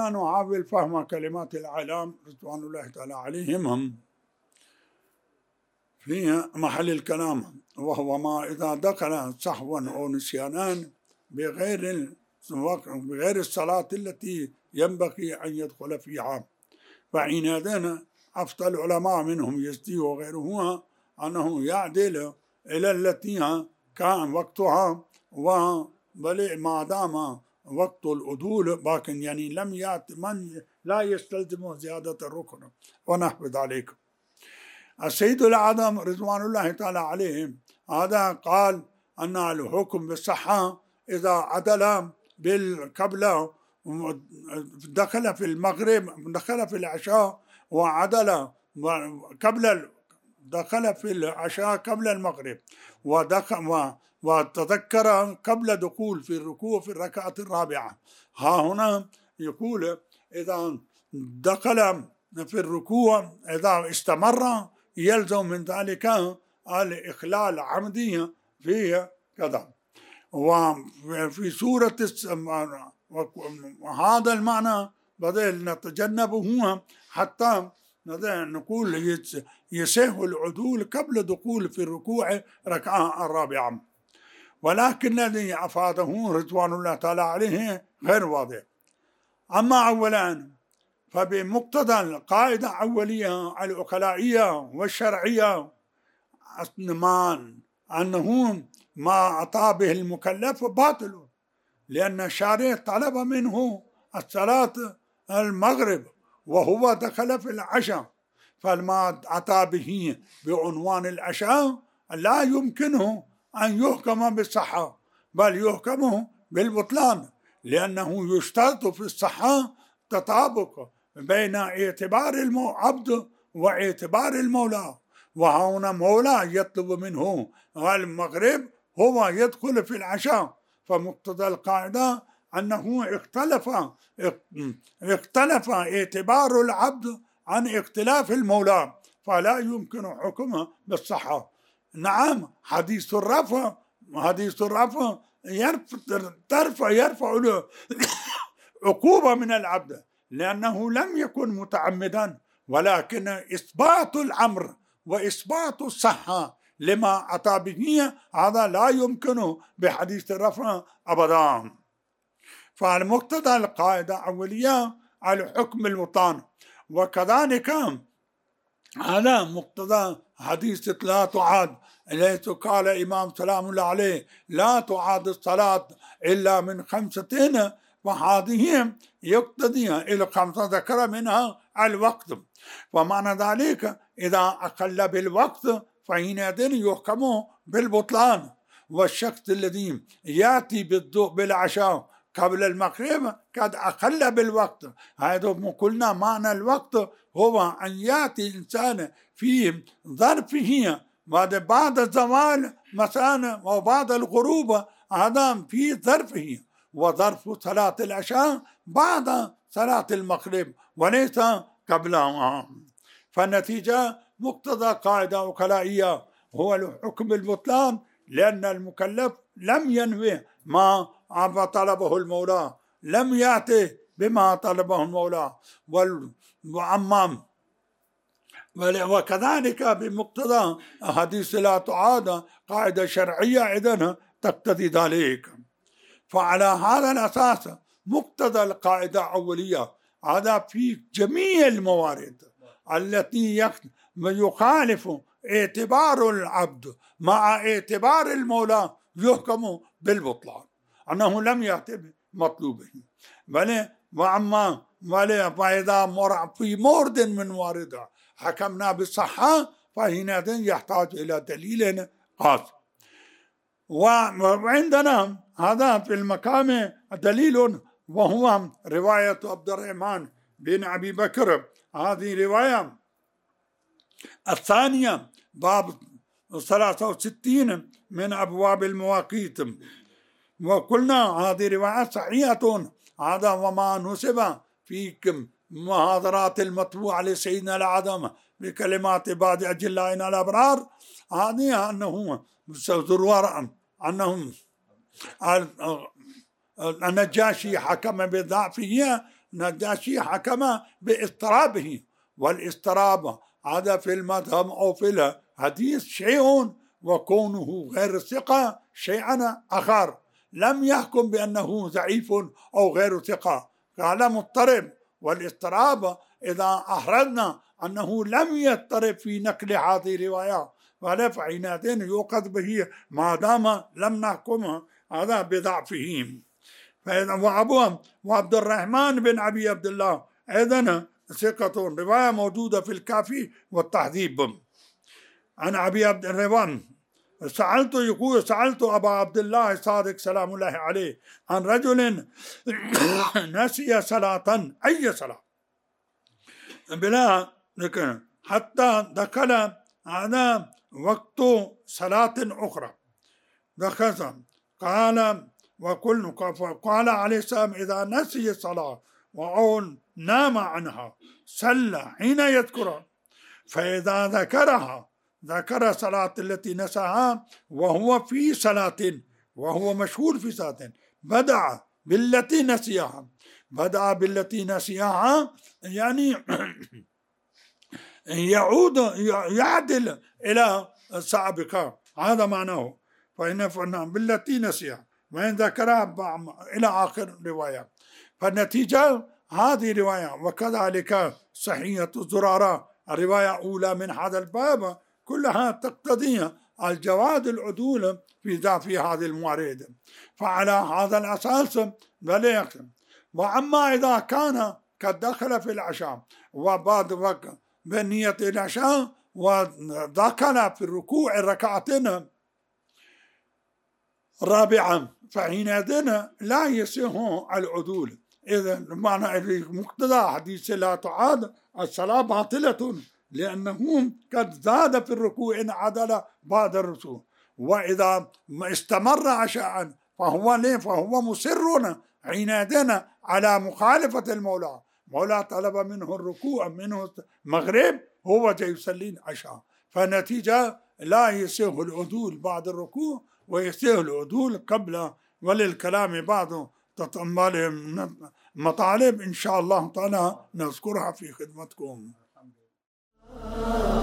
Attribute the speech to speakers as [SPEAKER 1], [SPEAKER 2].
[SPEAKER 1] كنا نحاول فهم كلمات الأعلام رضوان الله تعالى عليهم هم في محل الكلام، وهو ما إذا دخل سهوا أو نسيانا بغير الصلاة التي ينبغي أن يدخل فيها. فحينئذ أفتى العلماء منهم يزدي وغيرها أنه يعدل إلى التي كان وقتها، وبل ما دام وقت العدول لكن يعني لم يأتي من لا يستلزم زيادة الركن ونحو ذلك. السيد الأعظم رضوان الله تعالى عليه هذا قال أن الحكم بالصحة إذا عدل بالقبلة، دخل في المغرب، دخل في العشاء وعدل قبل، دخل في العشاء قبل المغرب وتذكر قبل دخول في الركوع في الركعة الرابعة. ها هنا يقول إذا دخل في الركوع إذا استمر يلزم من ذلك الإخلال عمدي فيه كذا. وفي سورة هذا المعنى بدل نتجنبه حتى نقول يصح العدول قبل دخول في الركوع ركعة الرابعة، ولكن الذي أفاده رضوان الله تعالى عليه غير واضح. أما أولا فبمقتضى القاعدة الأولية العقلائية والشرعية أنه ما أعطى به المكلف باطل، لأن الشارع طلب منه الصلاة المغرب وهو دخل في العشاء، فما أتى به بعنوان العشاء لا يمكنه أن يحكم بالصحة بل يحكم بالبطلان، لأنه يشترط في الصحة تطابق بين اعتبار العبد واعتبار المولى، وهنا مولى يطلب منه المغرب هو يدخل في العشاء، فمقتضى القاعدة أنه اختلف اعتبار العبد عن اختلاف المولى، فلا يمكن حكمه بالصحة. نعم حديث الرفع يرفع له عقوبة من العبد لأنه لم يكن متعمدا، ولكن إثبات الأمر وإثبات الصحة لما أتى به هذا لا يمكن بحديث الرفع أبدا. فالمقتضى القاعدة الأولية الحكم الوطن، وكذلك هذا مقتضى حديث لا تعاد، ليس قال إمام سلام الله عليه لا تعاد الصلاة إلا من 5، وهذه يقتضي إلى 5 ذكر منها الوقت، ومعنى ذلك إذا أقل بالوقت فحينئذ يحكم بالبطلان. والشخص الذي يأتي بالعشاء قبل المغرب قد أقل بالوقت، هذا قلنا معنى الوقت هو أن يأتي الإنسان في ظرفه بعد الزوال مثلا وبعد الغروب، هذا في ظرفه، وظرف صلاة العشاء بعد صلاة المغرب وليس قبلها. فالنتيجة مقتضى قاعدة عقلائية هو الحكم البطلان، لأن المكلف لم ينوي ما طلبه المولى، لم يأتي بما طلبه المولى. وكذلك بمقتضى حديث لا تعاد قاعدة شرعية إذن تقتضي ذلك. فعلى هذا الأساس مقتضى القاعدة الأولية هذا في جميع الموارد التي يخالف اعتبار العبد مع اعتبار المولى يحكم بالبطلان، أنه لم يأتي بمطلوبه. بل وأما فإذا في مورد من موارد حكمنا بالصحة فحينئذ يحتاج إلى دليل خاص. وعندنا هذا في المقام دليل، وهو رواية عبد الرحمن بن أبي بكر، هذه رواية الثانية باب 63 من أبواب المواقيت، وقلنا هذه رواية صحيحة. هذا وما نسب في محاضرات المطبوعة لسيدنا الأعظم بكلمات بعض أجلائنا الأبرار، هذه أنه النجاشي حكم بضعفه النجاشي حكم باضطرابه، والاضطراب هذا في المذهب أو في الحديث شيء، وكونه غير ثقة شيئا آخر. لم يحكم بأنه ضعيف أو غير ثقة، قال مضطرب. والاضطراب إذا أحرزنا أنه لم يضطرب في نقل هذه الرواية ولا فحينئذ يؤخذ به ما دام لم نحكم هذا بضعفه. وعبد الرحمن بن أبي عبد الله أيضا ثقة، رواية موجودة في الكافي والتهذيب. عن أبي عبد الرحمن سألت أبا عبد الله الصادق سلام الله عليه عن رجل نسي صلاة، أي صلاة، بلا حتى دخل هذا وقت صلاة أخرى، قال عليه السلام إذا نسي الصلاة أو نام عنها صلى حين يذكرها، فإذا ذكر صلاة التي نساها وهو في صلاة، وهو مشغول في صلاة، بدأ بالتي نسيها يعني يعدل إلى السابقة، هذا معناه. فإن بالتي نسيها وإن ذكرها إلى آخر رواية. فالنتيجة هذه رواية، وكذلك صحيحة زرارة الرواية الأولى من هذا الباب كلها تقتضي الجواز العدول في هذه الموارد. فعلى هذا الأساس بلا يكتب. وأما إذا كان قد دخل في العشاء وبعد وقت بنية العشاء ودخل في الركوع ركعتين رابعا، فحينئذ لا يصح العدول. إذا معنى مقتضى حديث لا تعاد الصلاة باطلة، لأنه قد زاد في الركوع إن عدل بعد الركوع. وإذا استمر عشاء فهو مصر حينئذ على مخالفة المولى. مولى طلب منه الركوع، منه مغرب، هو جاي يصلي عشاء. فالنتيجة لا يصح العدول بعد الركوع ويصح العدول قبل، وللكلام بعض مطالب إن شاء الله تعالى نذكرها في خدمتكم.